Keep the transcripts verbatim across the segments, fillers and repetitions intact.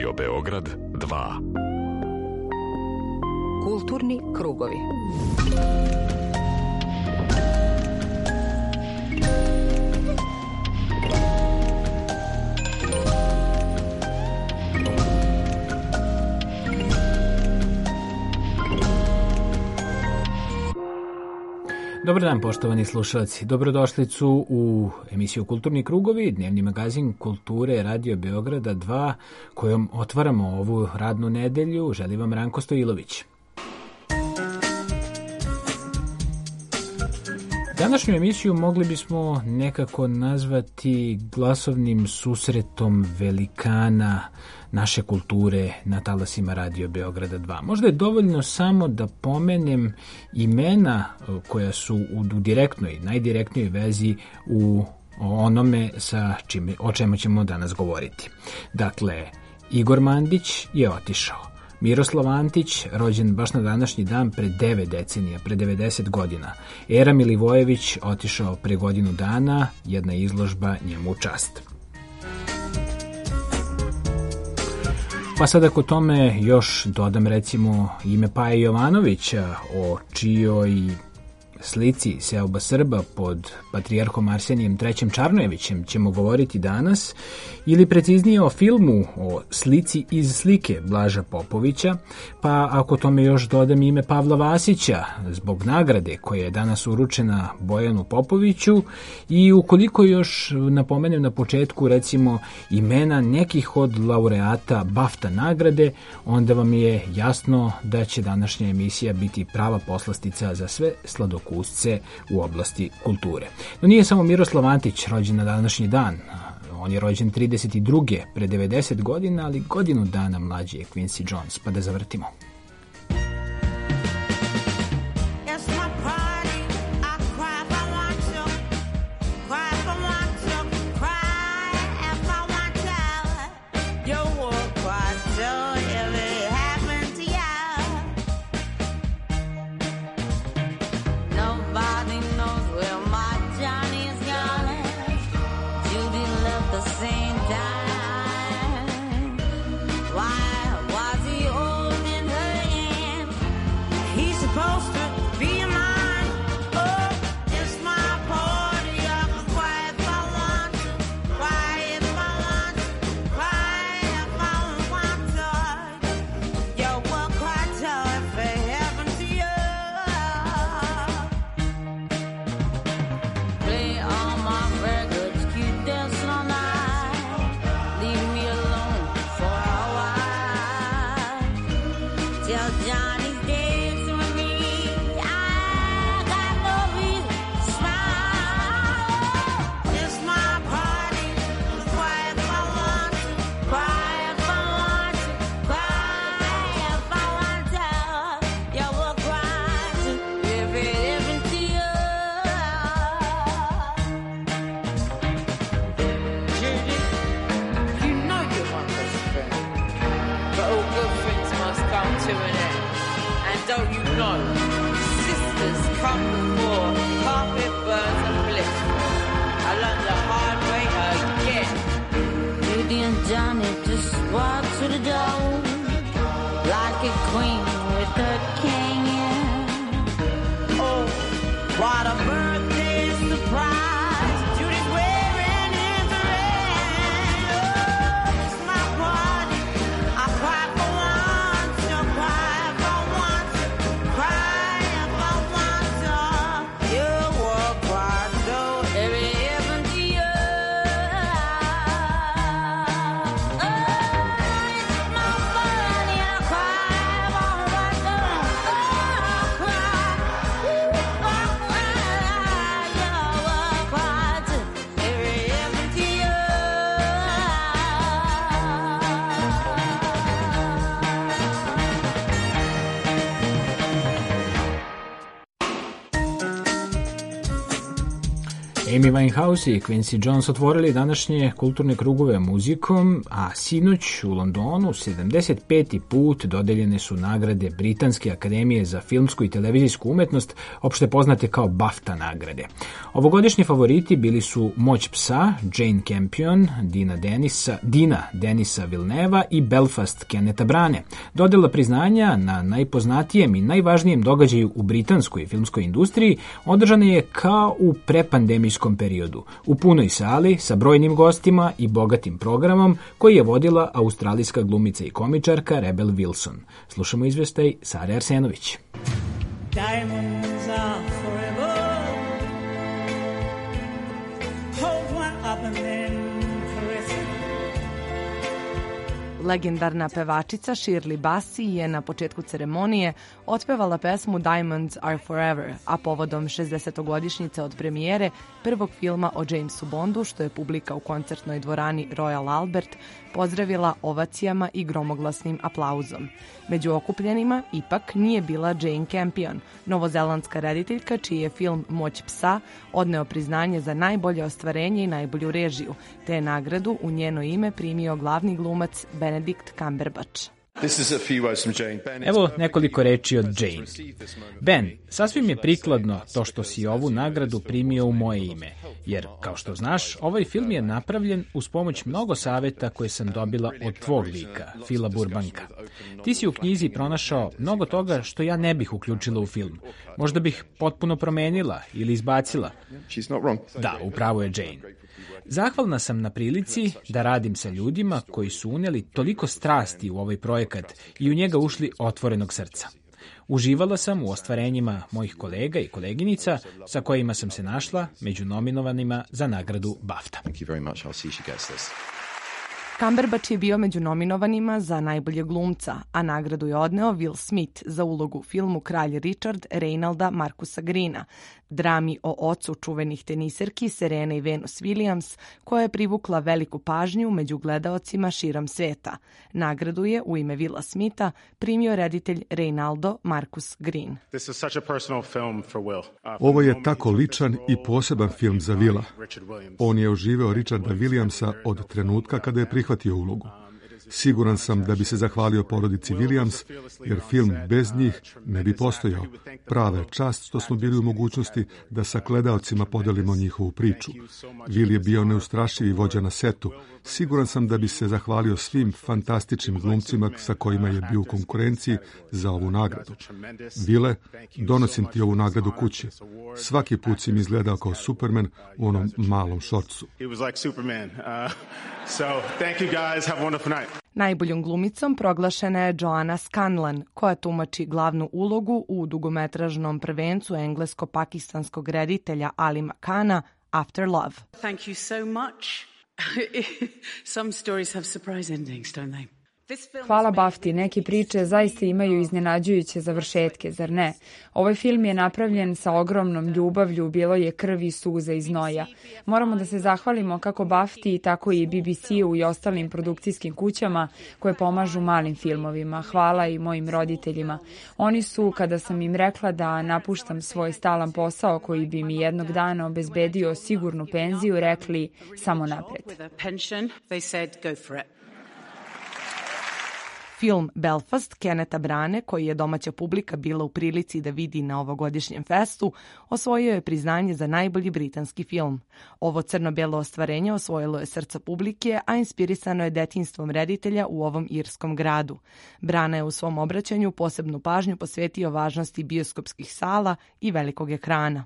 Radio Beograd dva. Kulturni krugovi. Dobar dan, poštovani slušalci. Dobrodošlicu u emisiju Kulturni krugovi, dnevni magazin kulture Radio Beograda dva, kojom otvaramo ovu radnu nedelju. Želim vam Ranko Stojilović. Današnju emisiju mogli bismo nekako nazvati glasovnim susretom velikana naše kulture na talasima Radio Beograda dva. Možda je dovoljno samo da pomenem imena koja su u direktnoj, najdirektnijoj vezi u onome sa čime, o čemu ćemo danas govoriti. Dakle, Igor Mandić je otišao. Miroslav Antić, rođen baš na današnji dan pre devet decenija, pre devedeset godina. Era Milivojević, otišao pre godinu dana, jedna izložba njemu u čast. Pa sad ako tome još dodam recimo ime Paje Jovanovića, o čijoj slici seoba Srba pod patrijarhom Arsenijem trećim Čarnojevićem ćemo govoriti danas, ili preciznije o filmu o slici iz slike Blaža Popovića, pa ako tome još dodam ime Pavla Vasića zbog nagrade koja je danas uručena Bojanu Popoviću, i ukoliko još napomenem na početku recimo imena nekih od laureata BAFTA nagrade, onda vam je jasno da će današnja emisija biti prava poslastica za sve sladokusce u oblasti kulture. No nije samo Miroslav Antić rođen na današnji dan. On je rođen trideset druge pre devedeset godina, ali godinu dana mlađi je Quincy Jones. Pa da zavrtimo. You Amy Winehouse i Quincy Jones otvorili današnje kulturne krugove muzikom, a sinoć u Londonu sedamdeset peti put dodeljene su nagrade Britanske akademije za filmsku i televizijsku umetnost, opšte poznate kao BAFTA nagrade. Ovogodišnji favoriti bili su Moć psa, Jane Campion, Dina Denisa, Dina Denisa Villeneva i Belfast Kenneta Brane. Dodela priznanja na najpoznatijem i najvažnijem događaju u britanskoj filmskoj industriji održana je kao u prepandemijskom periodu, u punoj sali sa brojnim gostima i bogatim programom koji je vodila australijska glumica i komičarka Rebel Wilson. Slušamo izvestaj Sare Arsenović. Diamonds are forever. Hold one up and then caress it. Legendarna pevačica Shirley Bassey je na početku ceremonije otpevala pesmu Diamonds Are Forever, a povodom šezdesetogodišnjice od premijere prvog filma o Jamesu Bondu, što je publika u koncertnoj dvorani Royal Albert pozdravila ovacijama i gromoglasnim aplauzom. Među okupljenima ipak nije bila Jane Campion, novozelandska rediteljka čiji je film Moć psa odneo priznanje za najbolje ostvarenje i najbolju režiju, te je nagradu u njeno ime primio glavni glumac Benedict Cumberbatch. Evo nekoliko reči od Jane. Ben, sasvim je prikladno to što si ovu nagradu primio u moje ime, jer, kao što znaš, ovaj film je napravljen uz pomoć mnogo saveta koje sam dobila od tvog lika, Phila Burbanka. Ti si u knjizi pronašao mnogo toga što ja ne bih uključila u film. Možda bih potpuno promenila ili izbacila. Da, upravo je Jane. Zahvalna sam na prilici da radim sa ljudima koji su uneli toliko strasti u ovaj projekat i u njega ušli otvorenog srca. Uživala sam u ostvarenjima mojih kolega i koleginica sa kojima sam se našla među nominovanima za nagradu BAFTA. Cumberbatch je bio među nominovanima za najboljeg glumca, a nagradu je odneo Will Smith za ulogu u filmu Kralj Richard Reynalda Marcusa Greena, drami o ocu čuvenih teniserki Serene i Venus Williams, koja je privukla veliku pažnju među gledaocima širom sveta. Nagradu je u ime Willa Smitha primio reditelj Reynaldo Marcus Green. Ovo je tako ličan i poseban film za Willa. On je oživeo Richarda Williamsa od trenutka kada je prihvatio ulogu. Siguran sam da bi se zahvalio porodici Williams, jer film bez njih ne bi postojao. Prava je čast što smo bili u mogućnosti da sa gledaocima podelimo njihovu priču. Will je bio neustrašivi vođa na setu. Siguran sam da bi se zahvalio svim fantastičnim glumcima sa kojima je bio u konkurenciji za ovu nagradu. Ville, donosim ti ovu nagradu kući. Svaki put si mi izgledao kao Superman u onom malom šorcu. Najboljom glumicom proglašena je Joanna Scanlan, koja tumači glavnu ulogu u dugometražnom prvencu englesko-pakistanskog reditelja Alima Khana After Love. Thank you so much. Some stories have surprise endings, don't they? Hvala BAFTI, neki priče zaista imaju iznenađujuće završetke, zar ne? Ovaj film je napravljen sa ogromnom ljubavlju, bilo je krvi, suza i znoja. Moramo da se zahvalimo kako BAFTI, tako i B B C-u i ostalim produkcijskim kućama koje pomažu malim filmovima. Hvala i mojim roditeljima. Oni su, kada sam im rekla da napuštam svoj stalan posao koji bi mi jednog dana obezbedio sigurnu penziju, rekli samo napred. Film Belfast Kenneta Brane, koji je domaća publika bila u prilici da vidi na ovogodišnjem festu, osvojio je priznanje za najbolji britanski film. Ovo crno-belo ostvarenje osvojilo je srca publike, a inspirisano je detinjstvom reditelja u ovom irskom gradu. Brana je u svom obraćanju posebnu pažnju posvetio važnosti bioskopskih sala i velikog ekrana.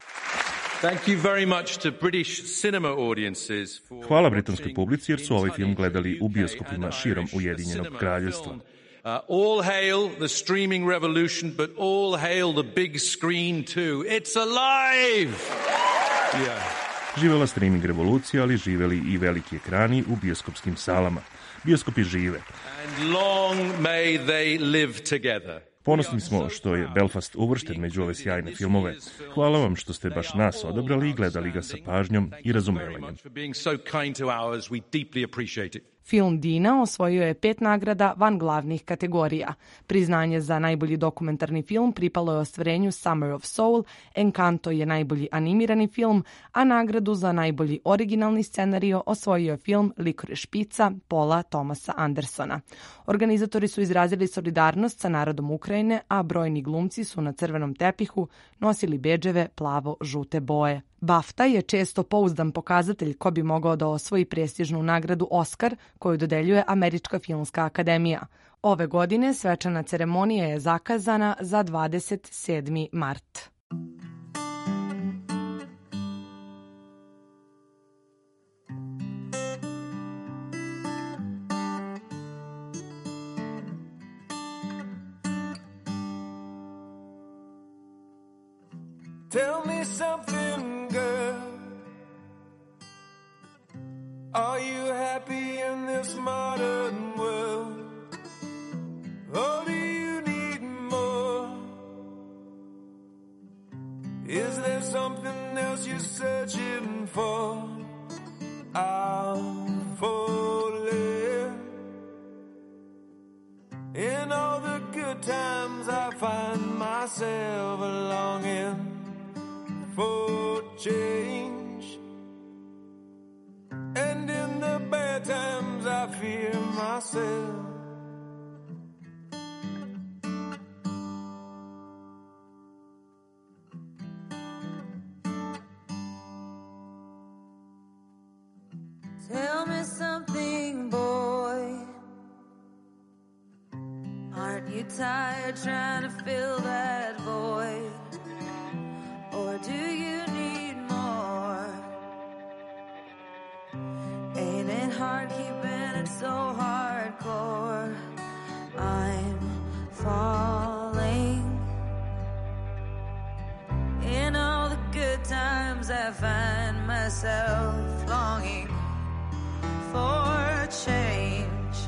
Hvala britanskoj publici jer su ovaj film gledali u bioskopima širom Ujedinjenog kraljevstva. Uh, all hail the streaming revolution, but all hail the big screen too. It's alive! Yeah. Živela streaming revolucija, ali živeli i veliki ekrani u bioskopskim salama. Bioskopi žive. And long may they live together. Ponosni smo što je Belfast uvršten među ove sjajne filmove. Hvala vam što ste baš nas odabrali i gledali ga sa pažnjom i razumevanjem. Film Dina osvojio je pet nagrada van glavnih kategorija. Priznanje za najbolji dokumentarni film pripalo je ostvarenju Summer of Soul, Encanto je najbolji animirani film, a nagradu za najbolji originalni scenario osvojio je film Licorice Pizza Paula Thomasa Andersona. Organizatori su izrazili solidarnost sa narodom Ukrajine, a brojni glumci su na crvenom tepihu nosili bedževe plavo-žute boje. BAFTA je često pouzdan pokazatelj ko bi mogao da osvoji prestižnu nagradu Oscar koju dodeljuje Američka filmska akademija. Ove godine svečana ceremonija je zakazana za dvadeset sedmi mart. Tell me something, girl. Are you happy in this modern world? Or do you need more? Is there something else you're searching for? I'm falling. In all the good times I find myself longing for change, and in the bad times I fear myself. Tell me something, boy. Aren't you tired trying to fill that void? Or do you need more? Ain't it hard keeping it so hardcore? I'm falling. In all the good times I find myself longing for change,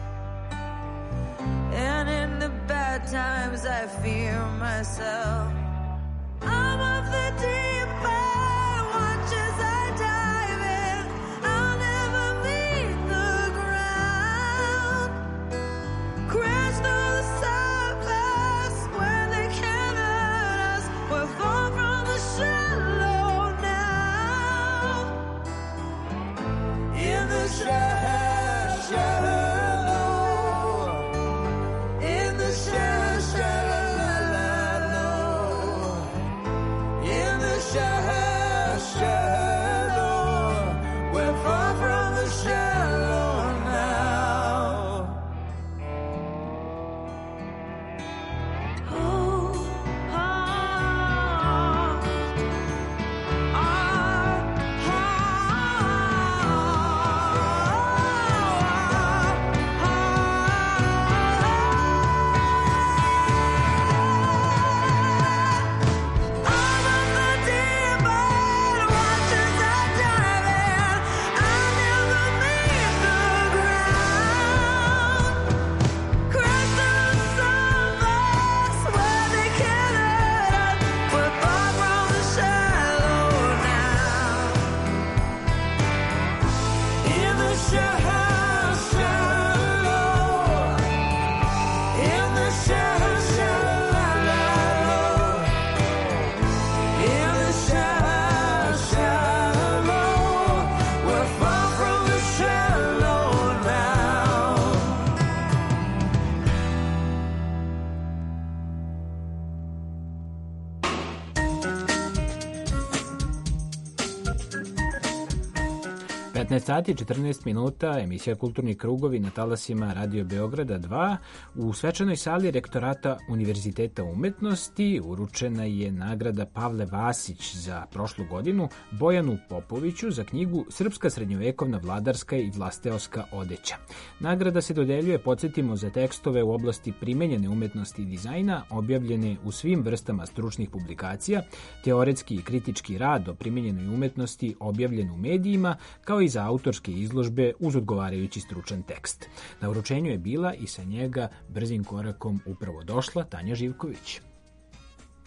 and in the bad times I fear myself. I'm of the deep end, watch as I dive in. I'll never meet the ground. Crash through the surface where they can't hurt us. We're far from the shallow now. In the shallow, shallow. In the shallow, shallow. Shallow, shallow, we're far from the shallow now. Oh, oh, oh, oh, petnaest sati i četrnaest minuta, emisija Kulturni krugovi na talasima Radio Beograda dva. U svečanoj sali Rektorata Univerziteta umetnosti uručena je nagrada Pavle Vasić za prošlu godinu Bojanu Popoviću za knjigu Srpska srednjovekovna vladarska i vlasteoska odeća. Nagrada se dodeljuje, podsjetimo, za tekstove u oblasti primenjene umetnosti i dizajna, objavljene u svim vrstama stručnih publikacija, teoretski i kritički rad o primenjenoj umetnosti objavljen u medijima, kao i za autorske izložbe uz odgovarajući stručan tekst. Na uručenju je bila i sa njega brzim korakom upravo došla Tanja Živković.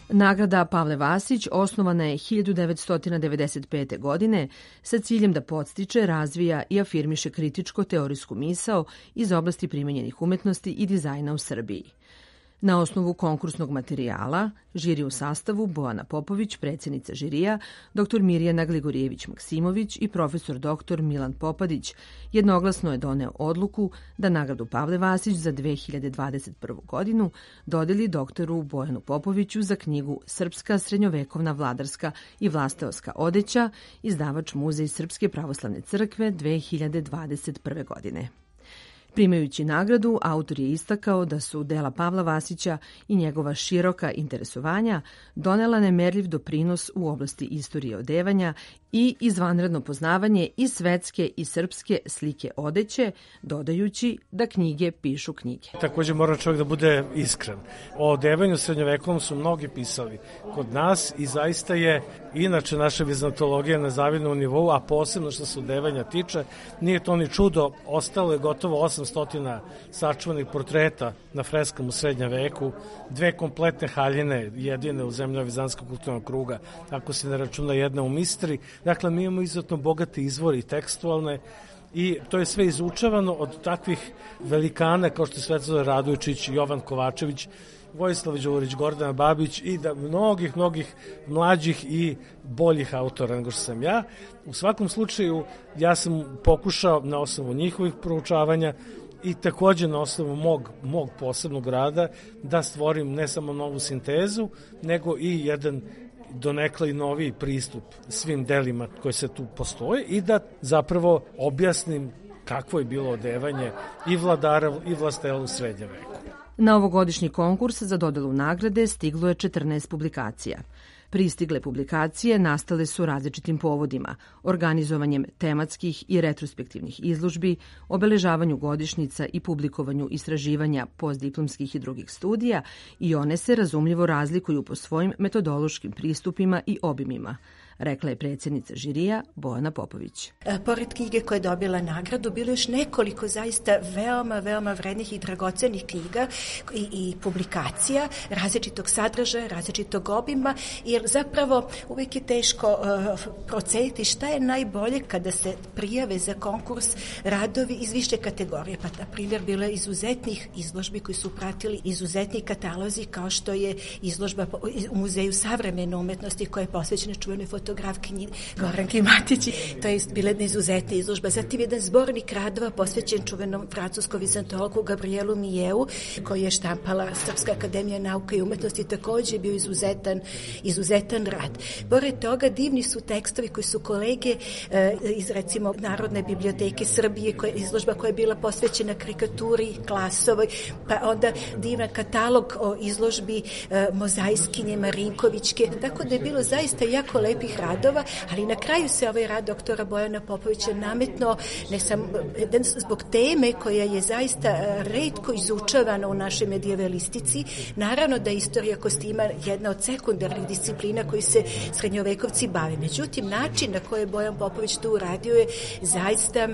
Nagrada Pavle Vasić osnovana je hiljadu devetsto devedeset pete. godine sa ciljem da podstiče, razvija i afirmiše kritičko-teorijsku misao iz oblasti primenjenih umetnosti i dizajna u Srbiji. Na osnovu konkursnog materijala, žiri u sastavu Bojana Popović, predsjednica žirija, doktor Mirjana Gligorijević-Maksimović i profesor doktor Milan Popadić jednoglasno je doneo odluku da nagradu Pavle Vasić za dve hiljade dvadeset prvu. godinu dodeli doktoru Bojanu Popoviću za knjigu Srpska srednjovekovna vladarska i vlasteoska odeća, izdavač Muzej Srpske pravoslavne crkve dve hiljade dvadeset prve. godine. Primajući nagradu, autor je istakao da su dela Pavla Vasića i njegova široka interesovanja donela nemerljiv doprinos u oblasti istorije odevanja i izvanredno poznavanje i svetske i srpske slike odeće, dodajući da knjige pišu knjige. Također mora čovjek da bude iskren. O odevanju srednjovekovom su mnogi pisali kod nas i zaista je inače naša vizantologija na zavidnom nivou, a posebno što se odevanja tiče, nije to ni čudo, ostalo je gotovo osamsto sačuvanih portreta na freskama u srednjem veku, dve kompletne haljine, jedine u zemlji Vizantskog kulturnog kruga, ako se ne računa jedna u Mistri. Dakle, mi imamo izuzetno bogati izvori tekstualne i to je sve izučavano od takvih velikana kao što je Svetozar Radojičić, Jovan Kovačević, Vojislav Đurić, Gordana Babić i da mnogih, mnogih mlađih i boljih autora nego što sam ja. U svakom slučaju, ja sam pokušao na osnovu njihovih proučavanja i također na osnovu mog, mog posebnog rada da stvorim ne samo novu sintezu, nego i jedan donekle i novi pristup svim delima koji se tu postoje i da zapravo objasnim kakvo je bilo odevanje i vladara i vlastela u srednjem veku. Na ovogodišnji konkurs za dodelu nagrade stiglo je četrnaest publikacija. Pristigle publikacije nastale su različitim povodima, organizovanjem tematskih i retrospektivnih izložbi, obeležavanju godišnjica i publikovanju istraživanja postdiplomskih i drugih studija i one se razumljivo razlikuju po svojim metodološkim pristupima i obimima, rekla je predsjednica žirija Bojana Popović. Pored knjige koja je dobila nagradu, bilo još nekoliko zaista veoma, veoma vrednih i dragocenih knjiga i, i publikacija različitog sadržaja, različitog obima, jer zapravo uvijek je teško uh, proceniti šta je najbolje kada se prijave za konkurs radovi iz više kategorije. Pa, na primjer, bilo je izuzetnih izložbi koji su pratili izuzetni katalozi kao što je izložba u Muzeju savremene umetnosti koja je posvećena čuvenoj fotografkinji Goranki Matići. To je bila jedna izuzetna izložba. Zatim jedan zbornik radova posvećen čuvenom francuskom vizantologu Gabrielu Mijeu, koji je štampala Srpska akademija nauka i umetnosti, također je bio izuzetan, izuzetan rad. Pored toga, divni su tekstovi koji su kolege eh, iz, recimo, Narodne biblioteke Srbije, koja, izložba koja je bila posvećena karikaturi Klasovoj, pa onda divan katalog o izložbi eh, mozaiskinje Marinkovićke, tako da je bilo zaista jako lepih radova, ali na kraju se ovaj rad doktora Bojana Popovića nametno ne samo zbog teme koja je zaista retko izučavana u našoj medijevalistici. Naravno da je istorija kostima jedna od sekundarnih disciplina koji se srednjovekovci bave. Međutim, način na koji je Bojan Popović to uradio je zaista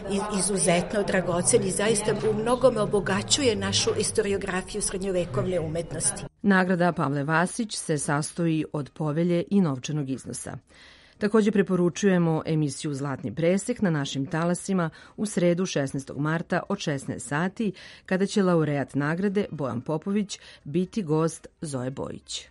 izuzetno dragocen i zaista u mnogome obogaćuje našu istoriografiju srednjovekovne umetnosti. Nagrada Pavle Vasić se sastoji od povelje i novčanog iznosa. Također preporučujemo emisiju Zlatni presek na našim talasima u sredu šesnaestog marta od šesnaest sati, kada će laureat nagrade Bojan Popović biti gost Zoe Bojić.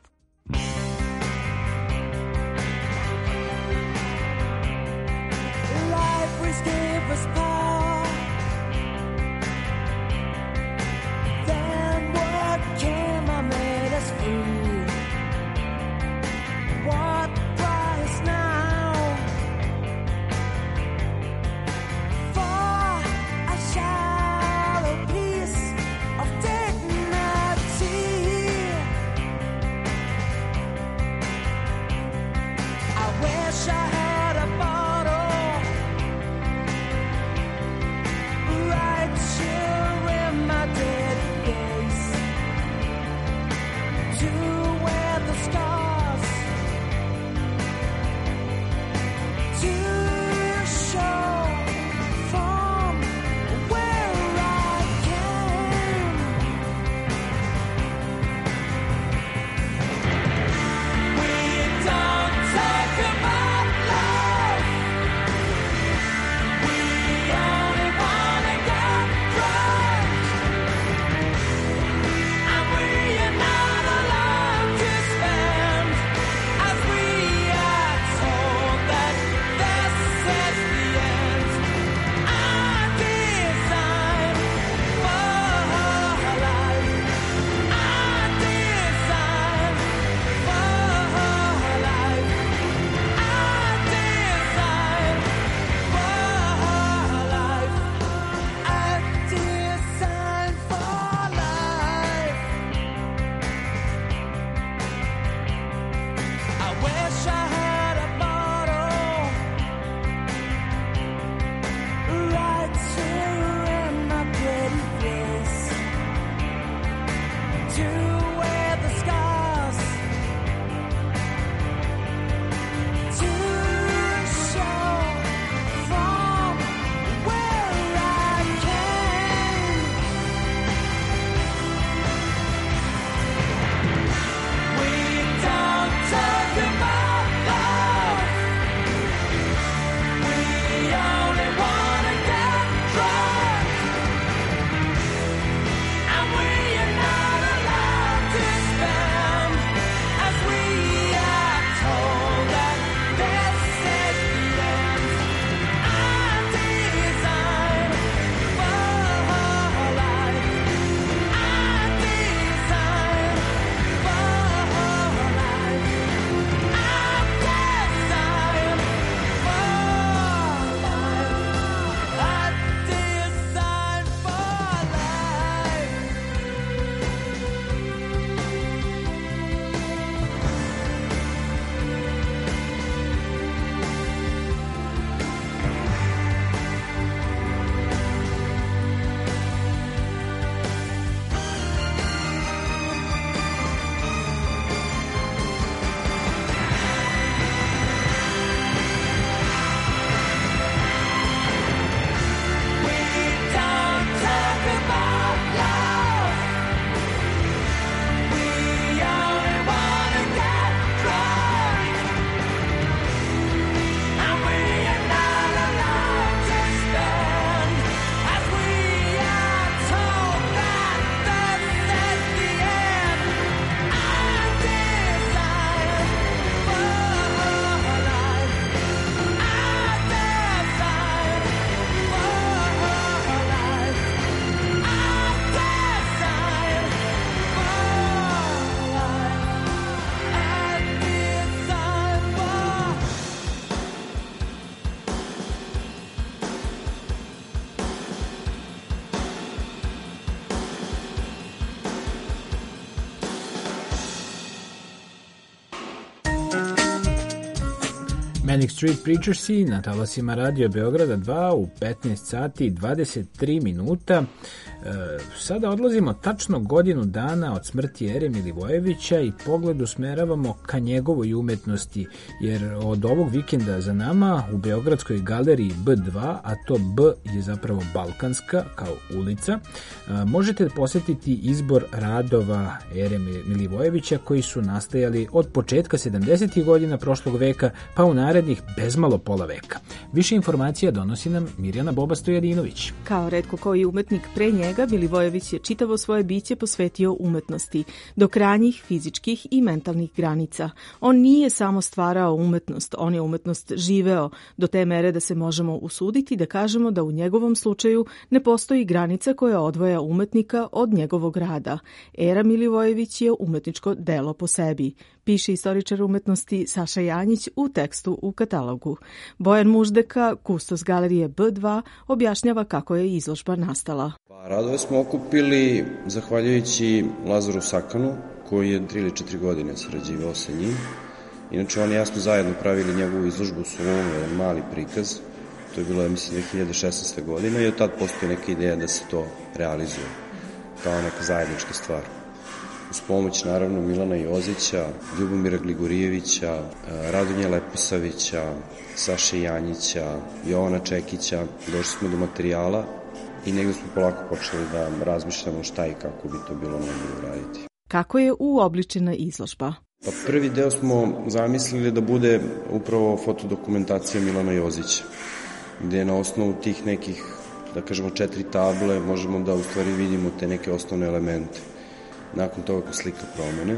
Manic Street Preachersi na talasima Radio Beograda dva u petnaest sati i dvadeset tri minuta. E, sada odlazimo tačno godinu dana od smrti Ere Milivojevića i pogled usmeravamo ka njegovoj umetnosti, jer od ovog vikenda za nama u Beogradskoj galeriji B dva, a to B je zapravo balkanska kao ulica, e, možete posetiti izbor radova Ere Milivojevića koji su nastajali od početka sedamdesetih godina prošlog veka pa u narednih bezmalo pola veka. Više informacija donosi nam Mirjana Boba Stojadinović. Kao retko koji umetnik pre njega, Milivojević je čitavo svoje biće posvetio umetnosti, do krajnjih fizičkih i mentalnih granica. On nije samo stvarao umetnost, on je umetnost živeo, do te mere da se možemo usuditi da kažemo da u njegovom slučaju ne postoji granica koja odvoja umetnika od njegovog rada. Era Milivojević je umetničko delo po sebi, piše istoričar umetnosti Saša Janjić u tekstu u katalogu. Bojan Muždeka, kustos galerije B dva, objašnjava kako je izložba nastala. Pa, radove smo okupili zahvaljujući Lazaru Sakanu, koji je tri ili četiri godine sarađivao sa njim. Inače, oni i ja smo zajedno pravili njegovu izložbu u Solunu, jedan mali prikaz. To je bilo, ja mislim, dve hiljade šesnaeste. godine i od tad postoji neka ideja da se to realizuje kao neka zajednička stvar. Uz pomoć, naravno, Milana Jozića, Ljubomira Gligorijevića, Radonje Leposavića, Saše Janjića, Jovana Čekića, došli smo do materijala i negde smo polako počeli da razmišljamo šta i kako bi to bilo najbolje uraditi. Kako je uobličena izložba? Pa prvi deo smo zamislili da bude upravo fotodokumentacija Milana Jozića, gde na osnovu tih nekih, da kažemo, četiri table možemo da u stvari vidimo te neke osnovne elemente. Nakon toga ko slika promene,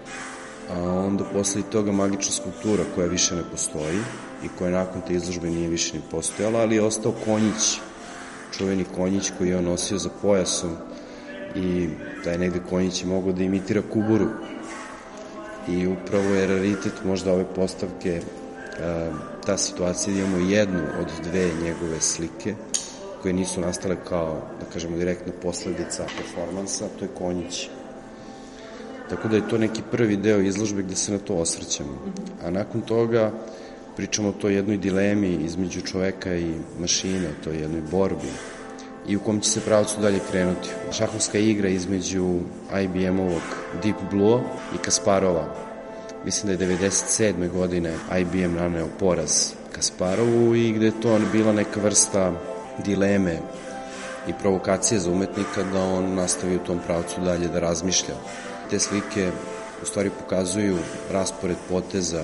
a onda posle toga magična skulptura koja više ne postoji i koja nakon te izložbe nije više ni postojala, ali je ostao konjić, čuveni konjić koji je on nosio za pojasom i taj negde konjić je mogao da imitira kuburu. I upravo je raritet možda ove postavke ta situacija da imamo jednu od dve njegove slike koje nisu nastale kao, da kažemo, direktna posledica performansa, to je konjić. Tako da je to neki prvi deo izložbe gde se na to osvrćemo. A nakon toga pričamo o toj jednoj dilemi između čoveka i mašine, o toj jednoj borbi i u kom će se pravcu dalje krenuti. Šahovska igra između I B M-ovog Deep Blue i Kasparova. Mislim da je devedeset sedme. godine I B M naneo poraz Kasparovu i gde je to bila neka vrsta dileme i provokacije za umetnika da on nastavi u tom pravcu dalje da razmišlja. Te slike u stvari pokazuju raspored poteza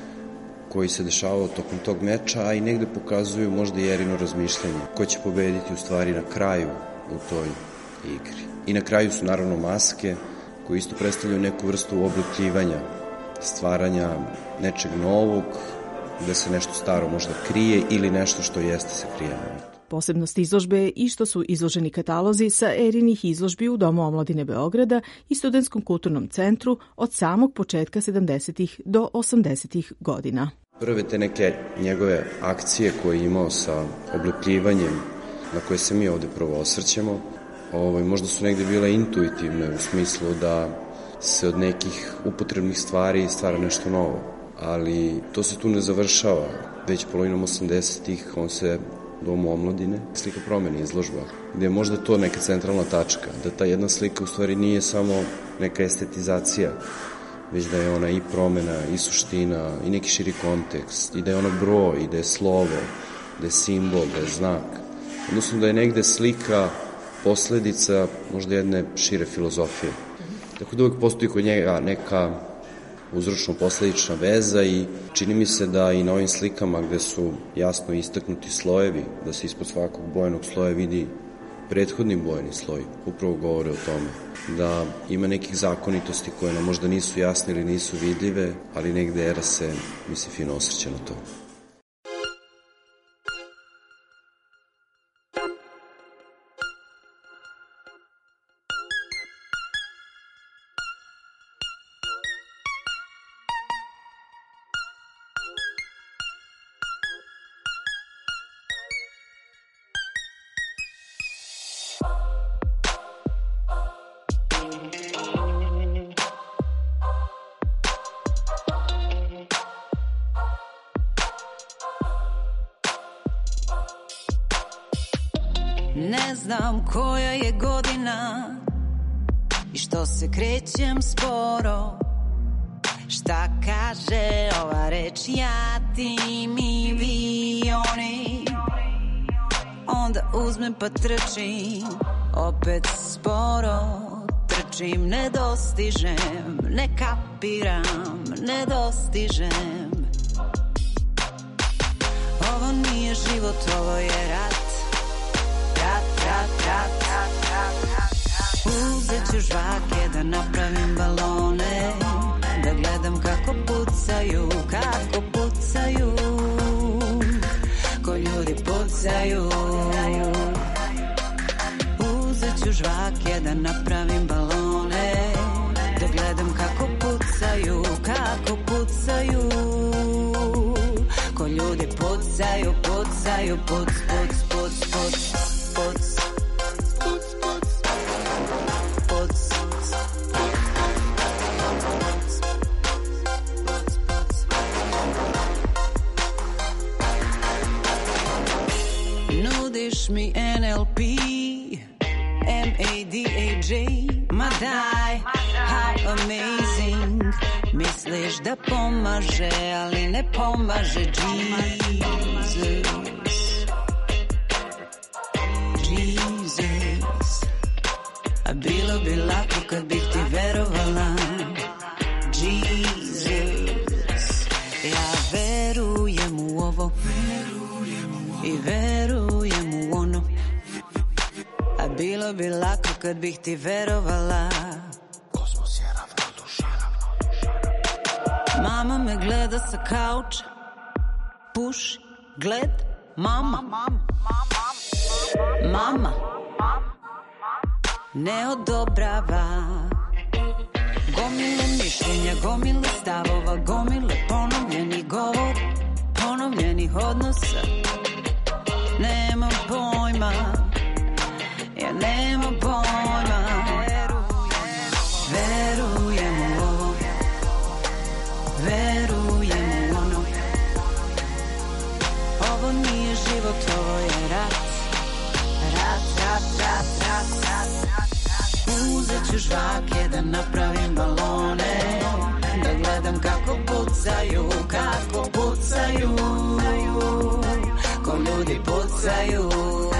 koji se dešavao tokom tog meča, a i negde pokazuju možda i Erino razmišljanje ko će pobediti u stvari na kraju u toj igri. I na kraju su naravno maske koje isto predstavljaju neku vrstu obljutljivanja, stvaranja nečeg novog, gde se nešto staro možda krije ili nešto što jeste se krije. Posebnost izložbe je i što su izloženi katalozi sa Erinih izložbi u Domu omladine Beograda i Studentskom kulturnom centru od samog početka sedamdesetih do osamdesetih godina. Prve te neke njegove akcije koje je imao sa oblepljivanjem na koje se mi ovde prvo osvrćemo, ovaj, možda su negde bile intuitivne u smislu da se od nekih upotrebnih stvari stvara nešto novo. Ali to se tu ne završava. Već polovinom osamdesetih on se Domu omladine, slika promene izložba, gde je možda to neka centralna tačka, da ta jedna slika u stvari nije samo neka estetizacija, već da je ona i promena, i suština, i neki širi kontekst, i da je ona broj, i da je slovo, da je simbol, da je znak. Odnosno da je negde slika posledica možda jedne šire filozofije. Tako da uvijek postoji kod njega neka uzročno-posledična veza i čini mi se da i na ovim slikama gde su jasno istaknuti slojevi, da se ispod svakog bojenog sloja vidi prethodni bojeni sloj, upravo govore o tome da ima nekih zakonitosti koje nam možda nisu jasne ili nisu vidljive, ali negde era se, mi se fino osvrće na to. Ne znam koja je godina i što se krećem sporo. Šta kaže ova reč, ja, ti, mi, vi, oni. Onda uzmem pa trčim, opet sporo. Trčim, ne dostižem, ne kapiram, ne dostižem. Ovo nije život, ovo je rat. Rat, rat, rat, rat, rat, rat. Uzet ću žvake da napravim balone, da gledam kako pucaju, kako pucaju, ko ljudi pucaju. Uzet ću žvake da napravim balone, da gledam kako pucaju, kako pucaju, ko ljudi pucaju, pucaju, puc, puc, puc, puc, puc. Nudiš mi N L P, M A D A J, ma daj, how amazing. Misliš da pomaže, ali ne pomaže. Jesus, Jesus. A bilo bi lako kad bih ti verovala. Jesus, ja verujem u ovo i verujem u ono. A bilo bi lako kad bih ti verovala. Kosmos je ravnodušan. Mama me gleda sa kauča, puši, gled, mama. Mama ne odobrava. Gomile mišljenja, gomile stavova, gomile ponovljenih govor, ponovljenih odnosa. Nemam pojma, ja nemam pojma. Verujem u ovo, verujem u ono. Ovo nije život, ovo je rat. Rat, rat, rat, rat, rat. Uzet ću žvake da napravim balone, da gledam kako pucaju, kako pucaju, ko ljudi pucaju.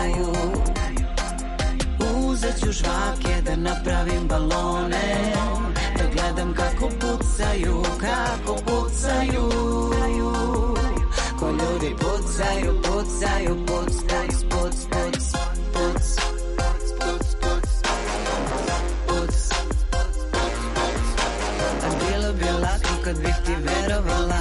Uzet ću žvake da napravim balone, da gledam kako pucaju, kako pucaju, ko ljudi pucaju, pucaju, puc, puc, puc, puc, puc. Kad bih ti verovala.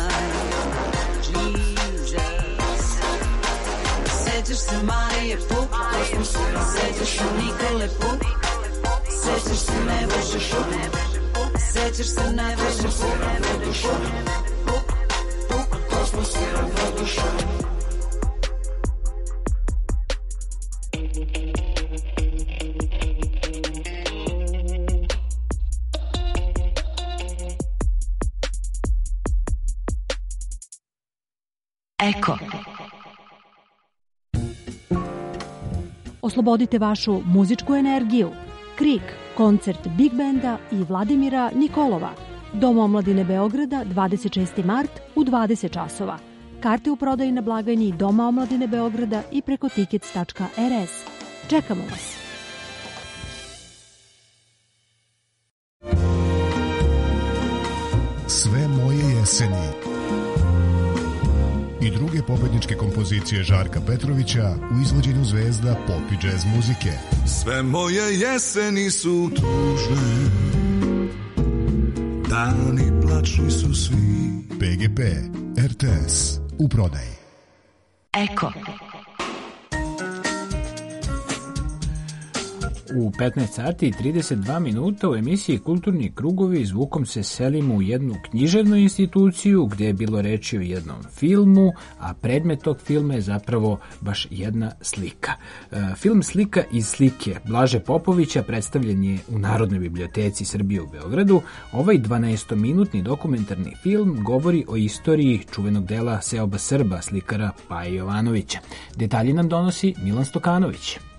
Jesus. Sećaš se Marije Puk, sećaš se Nikole Puk, sećaš se Nebojše Puk, sećaš se Nebojše Puk, Puk, Puk, kosmos je ravnodušan. Eko. Oslobodite vašu muzičku energiju. Krik, koncert Big Benda i Vladimira Nikolova. Dom omladine Beograda, dvadeset šesti mart u dvadeset časova. Karte u prodaji na blagajni Doma omladine Beograda i preko tickets tačka r s. Čekamo vas. Sve moje jeseni i druge pobedničke kompozicije Žarka Petrovića u izvođenju zvezda pop i džez muzike. Sve moje jeseni su tužne, dani plačni su svi. P G P, R T S, u prodaji. Eko. U petnaest sati i trideset dva minuta u emisiji Kulturni krugovi zvukom se selimo u jednu književnu instituciju gdje je bilo reči o jednom filmu, a predmet tog filma je zapravo baš jedna slika. E, film Slika iz slike Blaže Popovića predstavljen je u Narodnoj biblioteci Srbije u Beogradu. Ovaj dvanaestominutni dokumentarni film govori o istoriji čuvenog dela seoba Srba slikara Paje Jovanovića. Detalji nam donosi Milan Stokanović.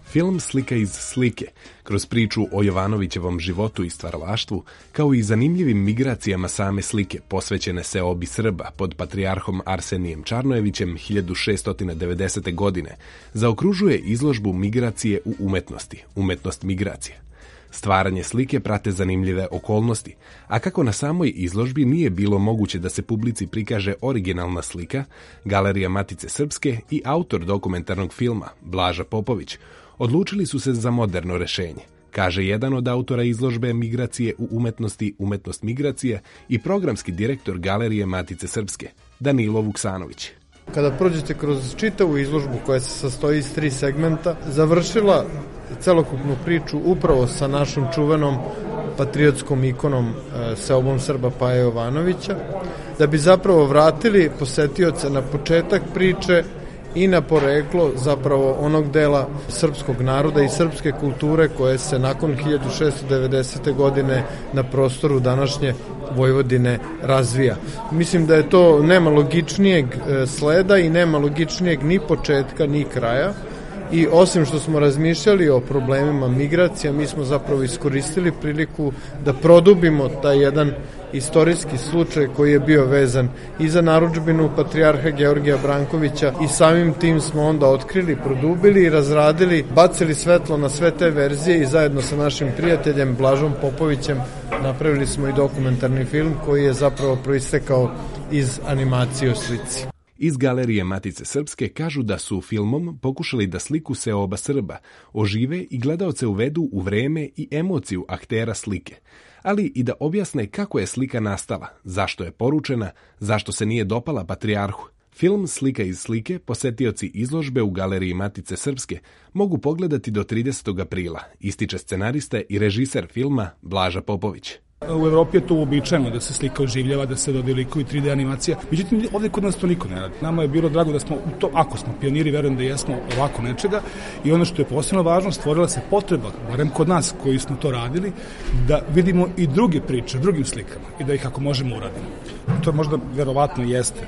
Film Slika iz slike, kroz priču o Jovanovićevom životu i stvaralaštvu, kao i zanimljivim migracijama same slike, posvećene seobi Srba pod patrijarhom Arsenijem Čarnojevićem hiljadu šeststo devedesete. godine, zaokružuje izložbu Migracije u umetnosti, umetnost migracije. Stvaranje slike prate zanimljive okolnosti, a kako na samoj izložbi nije bilo moguće da se publici prikaže originalna slika, Galerija Matice Srpske i autor dokumentarnog filma, Blaža Popović, odlučili su se za moderno rešenje, kaže jedan od autora izložbe Migracije u umetnosti, umetnost migracije i programski direktor Galerije Matice Srpske, Danilo Vuksanović. Kada prođete kroz čitavu izložbu koja se sastoji iz tri segmenta, završila celokupnu priču upravo sa našom čuvenom patriotskom ikonom e, seobom Srba Paje Jovanovića, da bi zapravo vratili posetioce na početak priče i na poreklo zapravo onog dela srpskog naroda i srpske kulture koje se nakon hiljadu šeststo devedesete. godine na prostoru današnje Vojvodine razvija. Mislim da je to nema logičnijeg sleda i nema logičnijeg ni početka ni kraja. I osim što smo razmišljali o problemima migracija, mi smo zapravo iskoristili priliku da produbimo taj jedan istorijski slučaj koji je bio vezan i za narudžbinu patrijarha Georgija Brankovića i samim tim smo onda otkrili, produbili i razradili, bacili svetlo na sve te verzije i zajedno sa našim prijateljem Blažom Popovićem napravili smo i dokumentarni film koji je zapravo proistekao iz animacije o slici. Iz Galerije Matice Srpske kažu da su filmom pokušali da sliku seoba Srba ožive i gledaoce uvedu u vreme i emociju aktera slike, ali i da objasne kako je slika nastala, zašto je poručena, zašto se nije dopala patrijarhu. Film Slika iz slike posetioci izložbe u Galeriji Matice Srpske mogu pogledati do tridesetog aprila, ističe scenarista i režiser filma Blaža Popović. U Evropi je to uobičajeno da se slika oživljava, da se dodaju likovi tri D animacija. Međutim, ovdje kod nas to niko ne radi. Nama je bilo drago da smo, to, ako smo pioniri, verujem da jesmo ovako nečega. I ono što je posebno važno, stvorila se potreba, barem kod nas koji smo to radili, da vidimo i druge priče, drugim slikama i da ih ako možemo uradimo. To možda verovatno jeste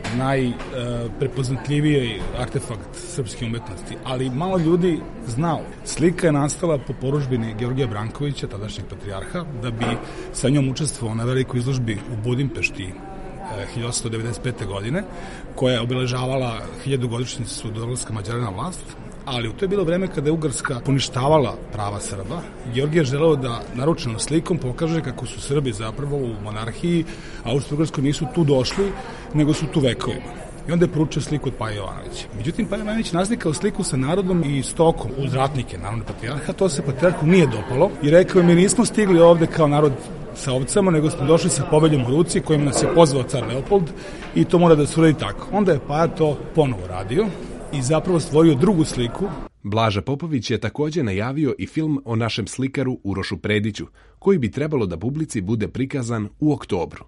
najprepoznatljiviji artefakt srpske umetnosti, ali malo ljudi znao. Slika je nastala po poručbini Georgija Brankovića, tadašnjeg patrijarha, da bi sa njom učestvovao na velikoj izložbi u Budimpešti hiljadu osamsto devedeset pete. godine, koja je obeležavala hiljadugodišnjicu dolaska Mađara na vlast, ali u to je bilo vreme kada je Ugarska poništavala prava Srba. Georgije je želeo da naručenom slikom pokaže kako su Srbi zapravo u monarhiji, a Austro-Ugarskoj nisu tu došli, nego su tu vekovima. I onda je poručio sliku od Paje Jovanovića. Međutim, Paje Jovanović naslikao sliku sa narodom i stokom uz ratnike, naravno patrijarha. To se patrijarhu nije dopalo i rekao je, mi nismo stigli ovde kao narod sa ovcama, nego smo došli sa poveljom u ruci kojim nas je pozvao car Leopold i to mora da se uradi tako. Onda je Paja to ponovo radio i zapravo stvorio drugu sliku. Blaža Popović je također najavio i film o našem slikaru Urošu Prediću, koji bi trebalo da publici bude prikazan u oktobru.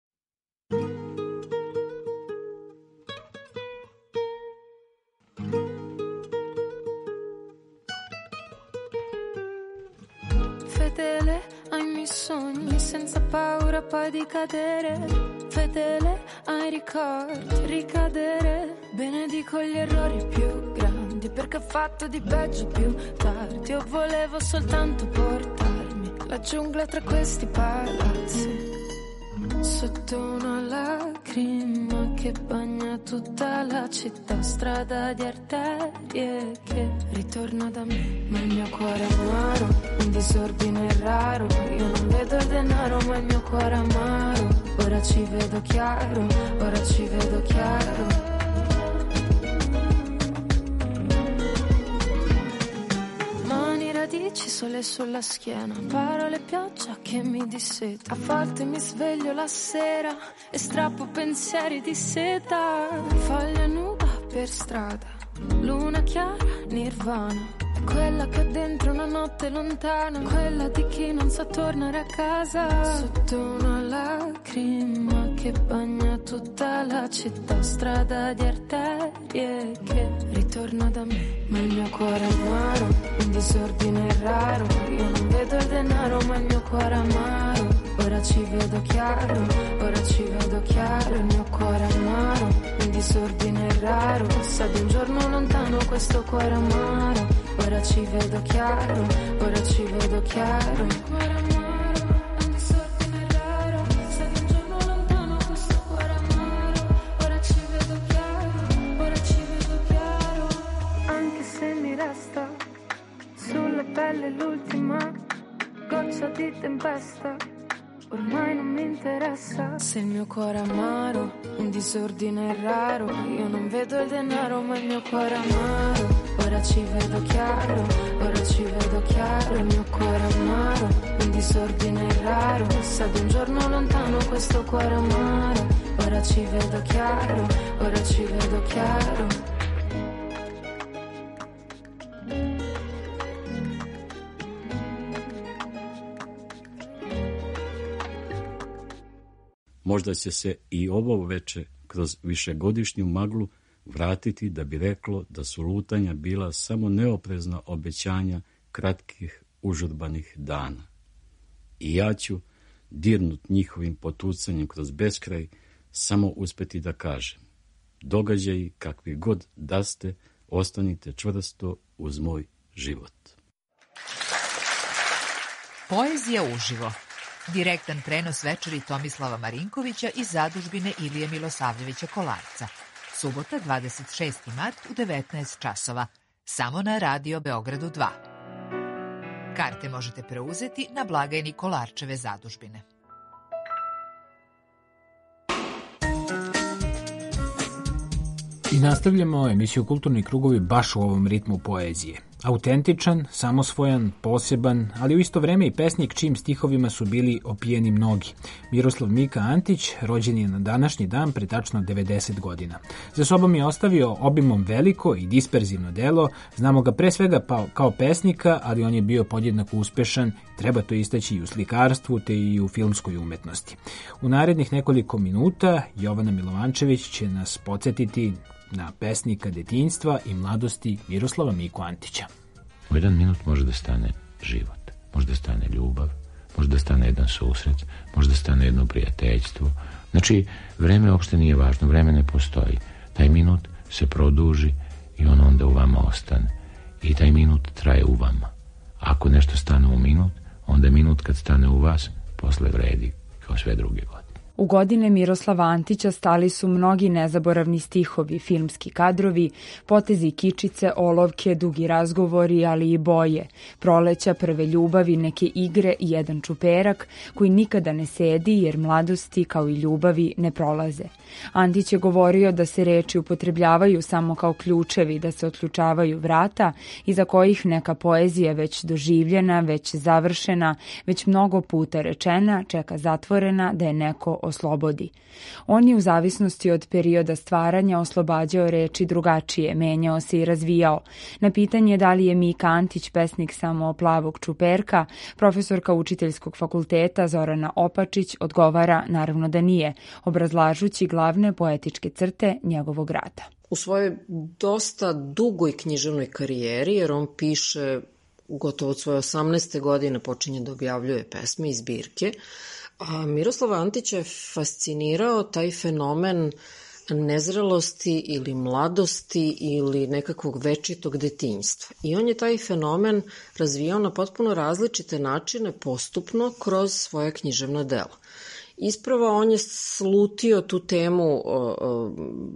Fedele ai miei sogni senza paura poi di cadere, fedele ai ricordi, ricadere, benedico gli errori più grandi perché ho fatto di peggio più tardi, io volevo soltanto portarmi la giungla tra questi palazzi, sotto una lacrima che bagna tutta la città, strada di arterie che ritorna da me, ma il mio cuore è amaro, un disordine raro, io non vedo il denaro ma il mio cuore è amaro, ora ci vedo chiaro, ora ci vedo chiaro. Radici sole sulla schiena, parole pioggia che mi disseta, a volte mi sveglio la sera e strappo pensieri di seta, foglia nuda per strada, luna chiara, nirvana, quella che dentro una notte lontana, quella di chi non sa tornare a casa, sotto una lacrima che bagna tutta la città, strada di arterie che ritorna da me, ma il mio cuore è amaro, un disordine raro, io non vedo il denaro ma il mio cuore è amaro, ora ci vedo chiaro, ora ci vedo chiaro, il mio cuore è amaro, un disordine raro, sa di un giorno lontano questo cuore amaro, ora ci vedo chiaro, ora ci vedo chiaro. Il cuore amaro, è un disordine raro, sei di un giorno lontano questo cuore amaro, ora ci vedo chiaro, ora ci vedo chiaro. Anche se mi resta sulla pelle l'ultima goccia di tempesta, ormai non mi interessa. Se il mio cuore amaro, un disordine raro, io non vedo il denaro ma il mio cuore amaro, ora ci vedo chiaro, ora ci vedo chiaro. Il mio cuore amaro, un disordine raro, sa di un giorno lontano questo cuore amaro, ora ci vedo chiaro, ora ci vedo chiaro. Možda će se i ovo veče kroz višegodišnju maglu vratiti da bi reklo da su lutanja bila samo neoprezna obećanja kratkih užurbanih dana. I ja ću, dirnut njihovim potucanjem kroz beskraj, samo uspeti da kažem: događaji kakvi god da ste, ostanite čvrsto uz moj život. Poezija uživo. Direktan prenos večeri Tomislava Marinkovića iz zadužbine Ilije Milosavljevića Kolarca. Subota, dvadeset šesti mart u devetnaest časova. Samo na Radio Beogradu dva. Karte možete preuzeti na blagajni Kolarčeve zadužbine. I nastavljamo emisiju Kulturni krugovi baš u ovom ritmu poezije. Autentičan, samosvojan, poseban, ali u isto vreme i pesnik čijim stihovima su bili opijeni mnogi. Miroslav Mika Antić rođen je na današnji dan pre tačno devedeset godina. Za sobom je ostavio obimom veliko i disperzivno delo, znamo ga pre svega pa, kao pesnika, ali on je bio podjednako uspešan, treba to istaći i u slikarstvu te i u filmskoj umetnosti. U narednih nekoliko minuta Jovana Milovančević će nas podsjetiti na pesnika detinjstva i mladosti Miroslava Miku Antića. U jedan minut može da stane život, može da stane ljubav, može da stane jedan susret, može da stane jedno prijateljstvo. Znači, vreme uopšte nije važno, vreme ne postoji. Taj minut se produži i on onda u vama ostane. I taj minut traje u vama. Ako nešto stane u minut, onda minut kad stane u vas, posle vredi kao sve druge godine. U godine Miroslava Antića stali su mnogi nezaboravni stihovi, filmski kadrovi, potezi kičice, olovke, dugi razgovori, ali i boje, proleća, prve ljubavi, neke igre i jedan čuperak koji nikada ne sedi jer mladosti kao i ljubavi ne prolaze. Antić je govorio da se reči upotrebljavaju samo kao ključevi, da se otključavaju vrata iza kojih neka poezija već doživljena, već završena, već mnogo puta rečena, čeka zatvorena da je neko oslobodi. On je u zavisnosti od perioda stvaranja oslobađao reči drugačije, menjao se i razvijao. Na pitanje da li je Mika Antić pesnik samo plavog čuperka, profesorka učiteljskog fakulteta Zorana Opačić odgovara naravno da nije, obrazlažući glavne poetičke crte njegovog rada. U svojoj dosta dugoj književnoj karijeri, jer on piše gotovo od svoje osamnaeste godine počinje da objavljuje pesme i zbirke, a Miroslava Antića je fascinirao taj fenomen nezrelosti ili mladosti ili nekakvog večitog detinjstva. I on je taj fenomen razvijao na potpuno različite načine postupno kroz svoje književna dela. Isprava on je slutio tu temu o, o,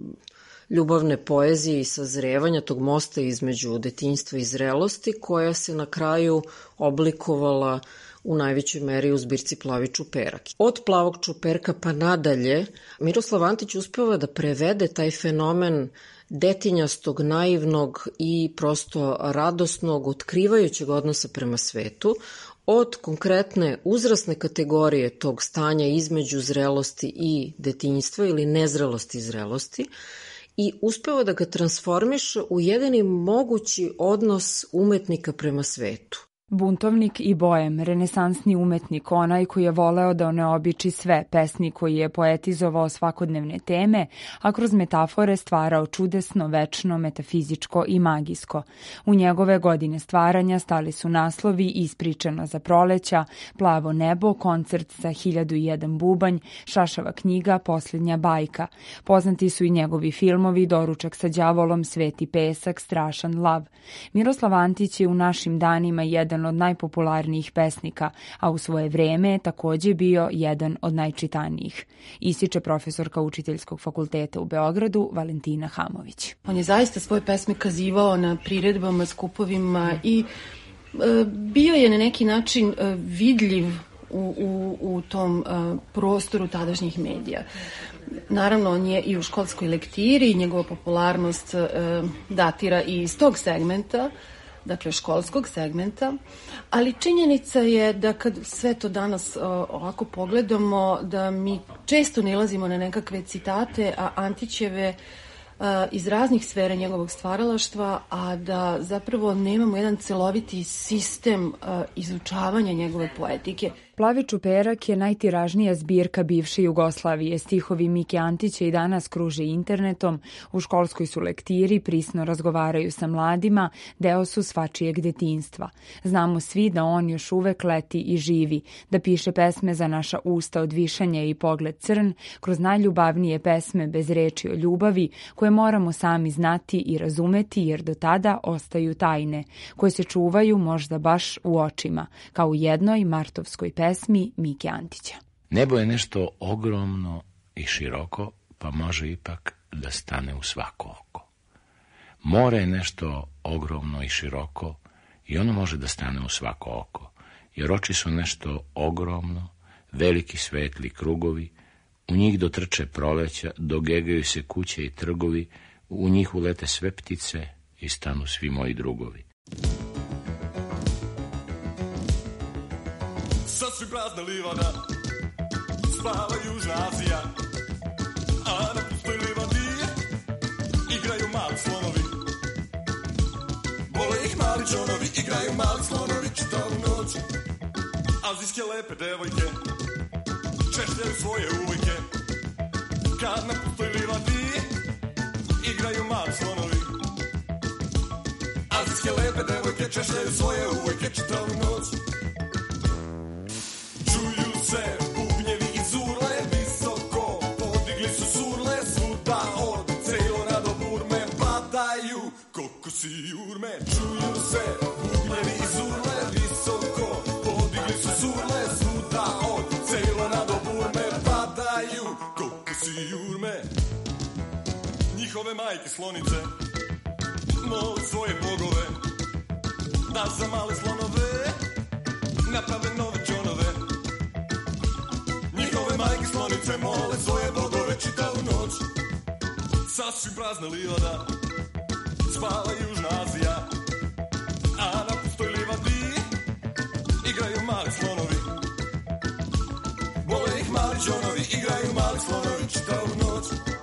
ljubavne poezije i sazrevanja tog mosta između detinjstva i zrelosti, koja se na kraju oblikovala u najvećoj meri u zbirci Plavi čuperak. Od Plavog čuperka pa nadalje, Miroslav Antić uspeva da prevede taj fenomen detinjastog, naivnog i prosto radosnog, otkrivajućeg odnosa prema svetu, od konkretne uzrasne kategorije tog stanja između zrelosti i detinjstva ili nezrelosti i zrelosti, i uspeva da ga transformiše u jedini mogući odnos umetnika prema svetu. Buntovnik i bojem, renesansni umetnik, onaj koji je voleo da oneobiči sve, pesnik koji je poetizovao svakodnevne teme, a kroz metafore stvarao čudesno, večno, metafizičko i magijsko. U njegove godine stvaranja stali su naslovi Ispričano za proleća, Plavo nebo, Koncert za hiljadu i jedan bubanj, Šašava knjiga, Posljednja bajka. Poznati su i njegovi filmovi Doručak sa đavolom, Sveti pesak, Strašan lav. Miroslav Antić je u našim danima jedan od najpopularnijih pesnika, a u svoje vreme je takođe bio jedan od najčitanijih. Ističe profesorka Učiteljskog fakulteta u Beogradu Valentina Hamović. On je zaista svoje pesme kazivao na priredbama, skupovima i e, bio je na neki način e, vidljiv u, u, u tom e, prostoru tadašnjih medija. Naravno, on je i u školskoj lektiri, njegova popularnost e, datira i iz tog segmenta, dakle školskog segmenta, ali činjenica je da kad sve to danas o, ovako pogledamo, da mi često nalazimo na nekakve citate, a Antićeve a, iz raznih sfera njegovog stvaralaštva, a da zapravo nemamo jedan celoviti sistem a, izučavanja njegove poetike. Plavi čuperak je najtiražnija zbirka bivše Jugoslavije. Stihovi Mike Antića i danas kruže internetom, u školskoj su lektiri, prisno razgovaraju sa mladima, deo su svačijeg detinjstva. Znamo svi da on još uvek leti i živi, da piše pesme za naša usta od višanja i pogled crn, kroz najljubavnije pesme bez reči o ljubavi, koje moramo sami znati i razumeti jer do tada ostaju tajne, koje se čuvaju možda baš u očima, kao u jednoj martovskoj pesmi pesmi Mike Antića. Nebo je nešto ogromno i široko, pa može ipak da stane u svako oko. More je nešto ogromno i široko i ono može da stane u svako oko, jer oči su nešto ogromno, veliki svetli krugovi, u njih dotrče proleća, dogegaju se kuće i trgovi, u njih ulete sve ptice i stanu svi moji drugovi. Sasvim prazna livada, spava Južna Azija, a na pustoj livadi igraju mali slonovi. Vole ih mali džonovi, igraju mali slonovi čitavu noć. Azijske lepe devojke češljaju svoje uvojke, kad na pustoj livadi igraju mali slonovi. Azijske lepe devojke češljaju svoje uvojke čitavu noć. Se bubnjevi iz urle visoko, podigli su surle svuda od Ceylona do Burme, padaju kokosi jurme. Čuju se bubnjevi iz urle visoko, podigli su surle svuda od Ceylona do Burme, padaju kokosi jurme. Njihove majke slonice mole svoje bogove da za male slonove naprave nove džonove. Majke slonice mole svoje bogove čitavu noć. Sasvim prazna livada, spava Južna Azija, a na pustoj livadi igraju mali slonovi. Vole ih mali džonovi, igraju mali slonovi čitavu noć.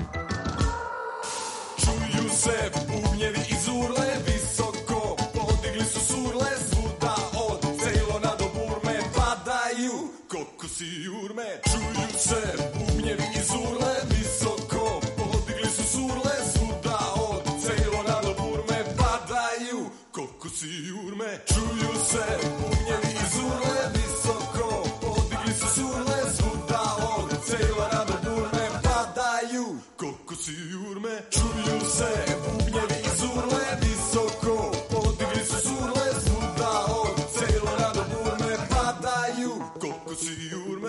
Čuju se bubnjevi iz urle visoko, podigli su surle svuda od Ceylona do Burme, padaju kokosi jurme. Čuju se bubnjevi iz urle visoko, podigli su surle svuda od Ceylona do Burme, padaju kokosi jurme. Čuju se bubnjevi iz urle visoko, podigli su surle svuda od Ceylona do Burme, padaju kokosi jurme. Čuju se bubnjevi iz urle visoko, podigli su surle svuda od Ceylona do Burme, padaju kokosi jurme.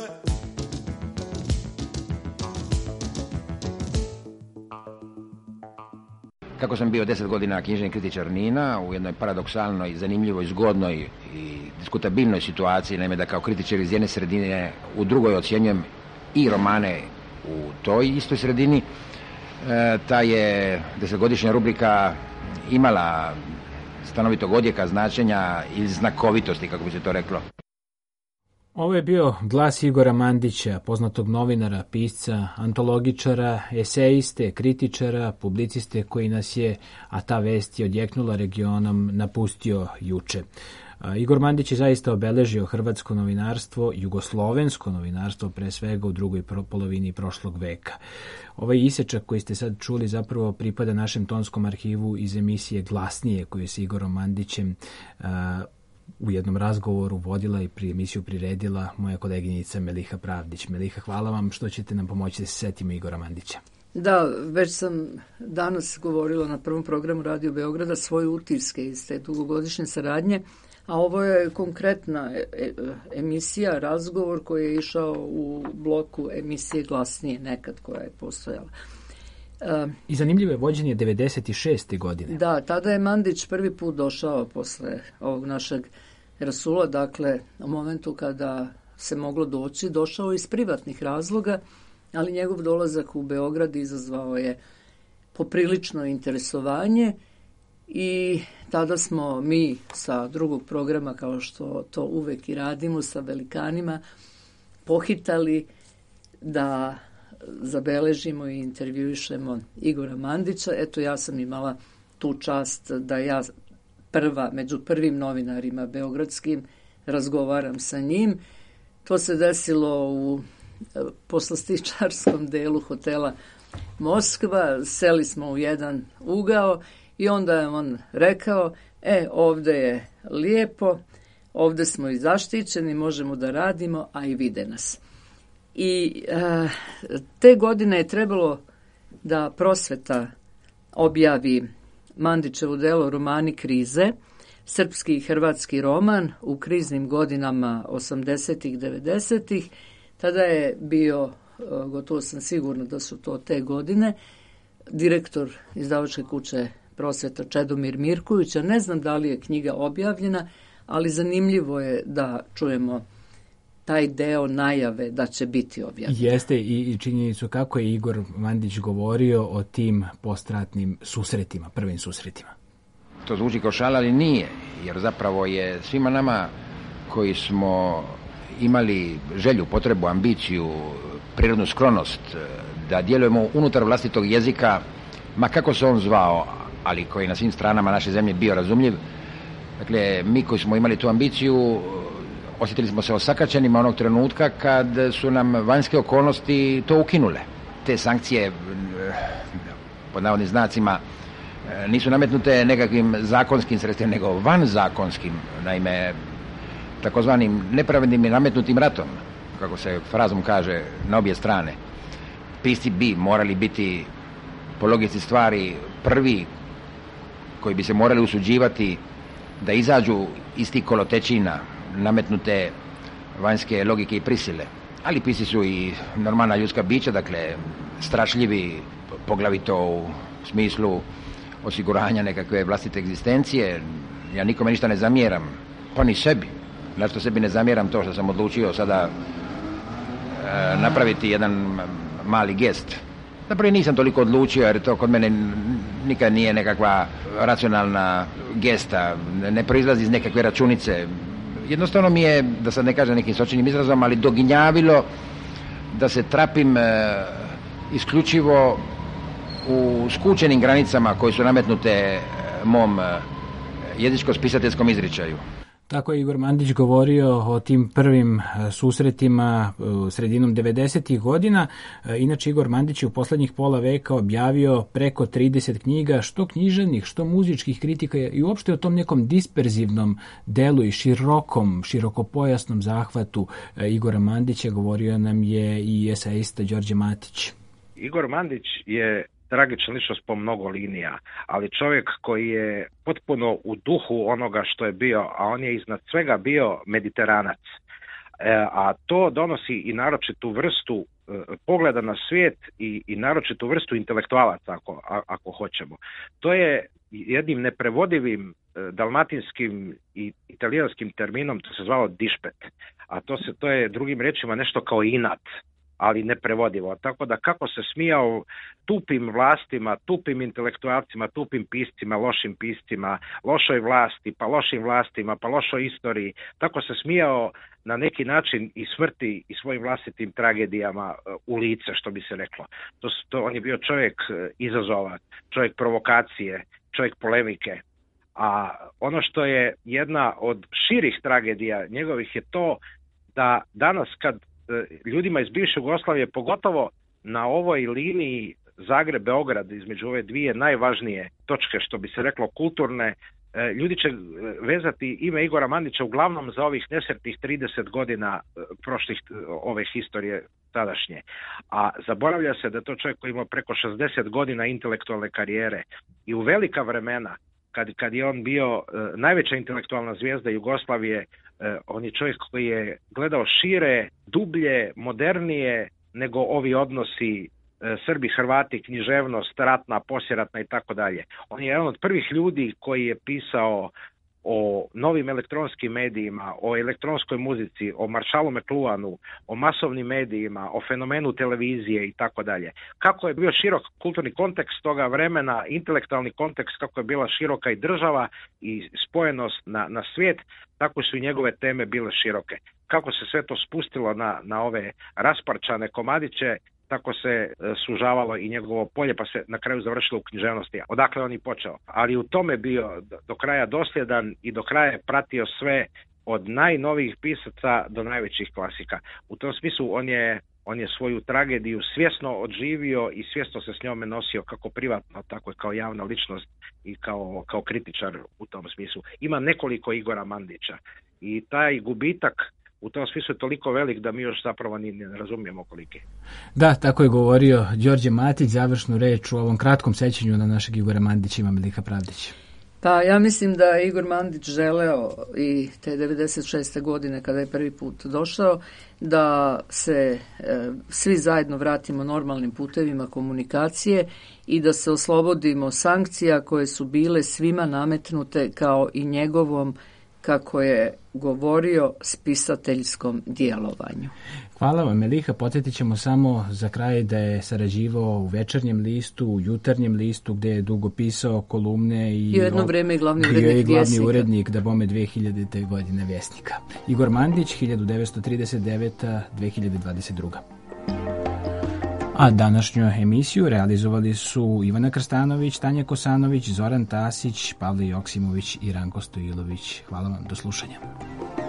Kako sam bio deset godina književni kritičar Nina, u jednoj paradoksalnoj, zanimljivoj, zgodnoj i diskutabilnoj situaciji, naime da kao kritičar iz jedne sredine u drugoj ocjenjujem i romane u toj istoj sredini, e, ta je desetgodišnja rubrika imala stanovitog odjeka, značenja ili znakovitosti, kako bi se to reklo. Ovo je bio glas Igora Mandića, poznatog novinara, pisca, antologičara, esejiste, kritičara, publiciste koji nas je, a ta vest je odjeknula regionom, napustio juče. Igor Mandić je zaista obeležio hrvatsko novinarstvo, jugoslovensko novinarstvo pre svega u drugoj polovini prošlog veka. Ovaj isečak koji ste sad čuli zapravo pripada našem tonskom arhivu iz emisije Glasnije koju se Igorom Mandićem u jednom razgovoru vodila i pri emisiju priredila moja koleginica Meliha Pravdić. Meliha, hvala vam što ćete nam pomoći da se setimo Igora Mandića. Da, već sam danas govorila na prvom programu Radio Beograda svoje utiske iz te dugogodišnje saradnje, a ovo je konkretna emisija, razgovor koji je išao u bloku emisije Glasnije nekad koja je postojala. I zanimljivo je vođenje devedeset šeste godine. Da, tada je Mandić prvi put došao posle ovog našeg rasula, dakle u momentu kada se moglo doći, došao iz privatnih razloga, ali njegov dolazak u Beograd izazvao je poprilično interesovanje i tada smo mi sa drugog programa, kao što to uvek i radimo, sa velikanima, pohitali da zabeležimo i intervjuišemo Igora Mandića. Eto, ja sam imala tu čast da ja prva, među prvim novinarima beogradskim, razgovaram sa njim. To se desilo u poslastičarskom delu hotela Moskva. Seli smo u jedan ugao i onda je on rekao, e, ovde je lijepo, ovde smo i zaštićeni, možemo da radimo, a i vide nas. I a, te godine je trebalo da Prosveta objavi Mandićevo delo Romani krize, srpski i hrvatski roman u kriznim godinama osamdesetih, devedesetih. Tada je bio, gotovo sam sigurna da su to te godine, direktor izdavačke kuće Prosveta Čedomir Mirković. Ne znam da li je knjiga objavljena, ali zanimljivo je da čujemo taj deo najave da će biti objavljena. Jeste i činjenicu kako je Igor Mandić govorio o tim postratnim susretima, prvim susretima. To zvuči kao šala, ali nije, jer zapravo je svima nama koji smo imali želju, potrebu, ambiciju, prirodnu sklonost da djelujemo unutar vlastitog jezika, ma kako se on zvao, ali koji na svim stranama naše zemlje bio razumljiv. Dakle, mi koji smo imali tu ambiciju, osjetili smo se osakaćenima onog trenutka kad su nam vanjske okolnosti to ukinule. Te sankcije, pod navodnim znacima, nisu nametnute nekakvim zakonskim sredstvima, nego vanzakonskim, naime, takozvanim nepravednim i nametnutim ratom, kako se frazom kaže, na obje strane. Pisci bi morali biti, po logici stvari, prvi koji bi se morali usuđivati da izađu iz tih kolotečina nametnute vanjske logike i prisile. Ali pisci su i normalna ljudska bića, dakle, strašljivi, poglavito u smislu osiguranja nekakve vlastite egzistencije. Ja nikome ništa ne zamjeram, pa ni sebi. Zašto sebi ne zamjeram to što sam odlučio sada e, napraviti jedan mali gest. Zapravo nisam toliko odlučio, jer to kod mene nikad nije nekakva racionalna gesta, ne proizlazi iz nekakve računice. Jednostavno mi je, da sad ne kažem nekim sočinim izrazom, ali doginjavilo da se trapim e, isključivo u skučenim granicama koje su nametnute mom jezičko-spisateljskom izričaju. Tako je Igor Mandić govorio o tim prvim susretima sredinom devedesetih godina. Inače, Igor Mandić je u poslednjih pola veka objavio preko trideset knjiga, što književnih, što muzičkih kritika i uopšte o tom nekom disperzivnom delu i širokom, širokopojasnom zahvatu Igora Mandića govorio nam je i esejista Đorđe Matić. Igor Mandić je tragična ličnost po mnogo linija, ali čovjek koji je potpuno u duhu onoga što je bio, a on je iznad svega bio mediteranac. E, a to donosi i naročitu vrstu e, pogleda na svijet i, i naročitu vrstu intelektualaca, ako, a, ako hoćemo. To je jednim neprevodivim e, dalmatinskim i italijanskim terminom, to se zvalo dišpet, a to, se, to je drugim riječima nešto kao inat, ali neprevodivo. Tako da kako se smijao tupim vlastima, tupim intelektualcima, tupim piscima, lošim piscima, lošoj vlasti, pa lošim vlastima, pa lošoj istoriji, tako se smijao na neki način i smrti i svojim vlastitim tragedijama u lice, što bi se reklo. To, to, on je bio čovjek izazova, čovjek provokacije, čovjek polemike, A ono što je jedna od širih tragedija njegovih je to da danas kad e, ljudima iz bivše Jugoslavije, pogotovo na ovoj liniji Zagreb-Beograd, između ove dvije najvažnije točke, što bi se reklo kulturne, e, ljudi će vezati ime Igora Mandića uglavnom za ovih nesretnih trideset godina e, prošlih e, ove historije tadašnje. A zaboravlja se da je to čovjek koji ima preko šezdeset godina intelektualne karijere i u velika vremena, kad, kad je on bio e, najveća intelektualna zvijezda Jugoslavije, e, on je čovjek koji je gledao šire, dublje, modernije nego ovi odnosi e, Srbi, Hrvati, književnost, ratna, posjeratna i tako dalje. On je jedan od prvih ljudi koji je pisao o novim elektronskim medijima, o elektronskoj muzici, o Marshallu McLuhanu, o masovnim medijima, o fenomenu televizije i tako dalje. Kako je bio širok kulturni kontekst toga vremena, intelektualni kontekst, kako je bila široka i država i spojenost na, na svijet, tako su i njegove teme bile široke. Kako se sve to spustilo na, na ove rasparčane komadiće, tako se e, sužavalo i njegovo polje, pa se na kraju završilo u književnosti. Odakle on i počeo. Ali u tome bio do, do kraja dosljedan i do kraja je pratio sve od najnovijih pisaca do najvećih klasika. U tom smislu on je, on je svoju tragediju svjesno odživio i svjesno se s njome nosio kako privatno, tako i kao javna ličnost i kao, kao kritičar u tom smislu. Ima nekoliko Igora Mandića i taj gubitak u tom smislu je toliko velik da mi još zapravo ni ne razumijemo koliki. Da, tako je govorio Đorđe Matić, završnu reč u ovom kratkom sećanju na našeg Igora Mandića ima Melika Pravdić. Pa ja mislim da je Igor Mandić želeo i te devedeset šeste godine kada je prvi put došao da se e, svi zajedno vratimo normalnim putevima komunikacije i da se oslobodimo sankcija koje su bile svima nametnute kao i njegovom, kako je govorio, spisateljskom djelovanju. Hvala vam, Meliha. Podsjetit ćemo samo za kraj da je sarađivao u Večernjem listu, u Jutarnjem listu, gde je dugo pisao kolumne i I jedno vreme i glavni bio urednik je glavni Vjesnika. urednik da bome dve hiljadite. godine Vjesnika. Igor Mandić, hiljadu devetsto trideset deveta do dve hiljade dvadeset druga. A današnju emisiju realizovali su Ivana Krstanović, Tanja Kosanović, Zoran Tasić, Pavle Joksimović i Ranko Stojilović. Hvala vam, do slušanja.